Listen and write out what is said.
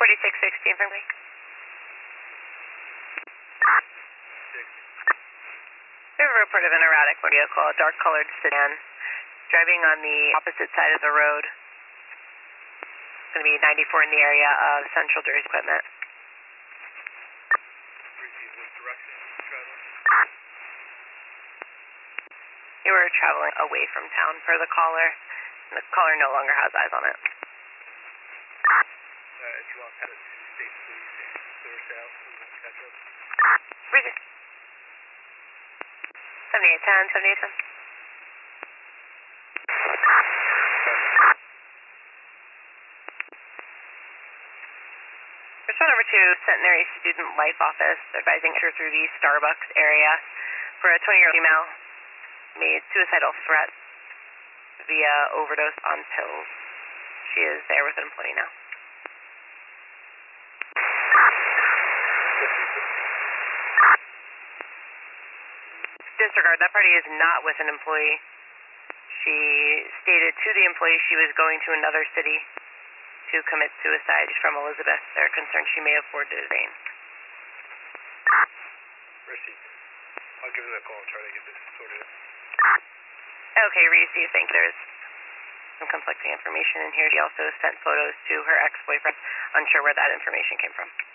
4616 from me. We have a report of an erratic vehicle, a dark-colored sedan, driving on the opposite side of the road. It's going to be 94 in the area of Central Jersey Equipment. You were traveling away from town for the caller, and the caller no longer has eyes on it. If you want to head to state police and clear south, we can catch up. Bridget. 7810, 7810. Responder number 2, Centenary Student Life Office, advising her through the Starbucks area for a 20-year-old female made suicidal threat via overdose on pills. She is there with an employee now. Disregard, that party is not with an employee. She stated to the employee she was going to another city to commit suicide. She's from Elizabeth. They're concerned she may have forged a vein. Received. I'll give her a call and try to get this sorted out. Okay, receive. Thank you. There's some conflicting information in here. She also sent photos to her ex-boyfriend. Unsure where that information came from.